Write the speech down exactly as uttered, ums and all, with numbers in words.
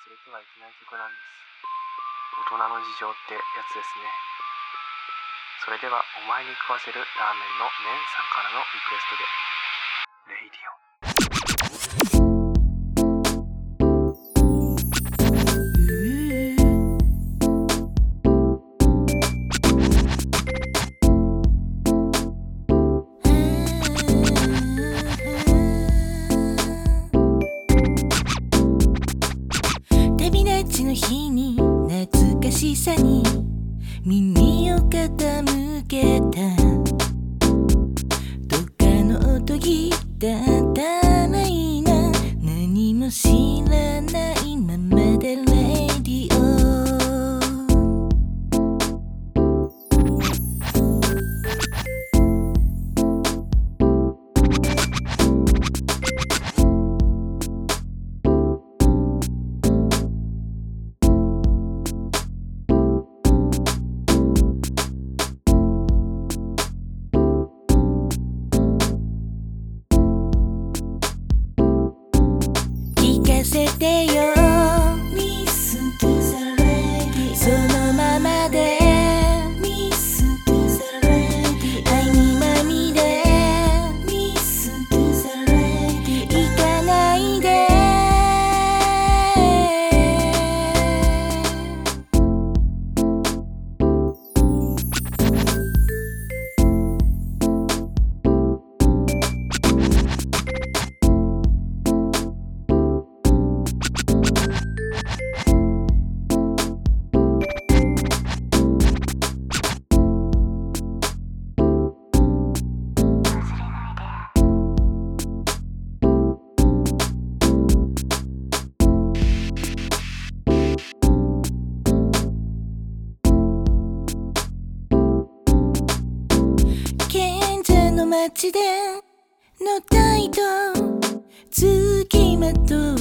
忘れてはいけない曲なんです。大人の事情ってやつですね。それではお前に食わせるラーメンの麺さんからのリクエストでレイディオ。 旅立ちの日に懐かしさに耳を傾けたどっかの音ギターたらいな何も知らないままでレイディオ聞かせてよ Listen to the radio そのままで Listen to the radio 愛にまみれ Listen to the radio 行かないで賢者の街でのタイと付きまと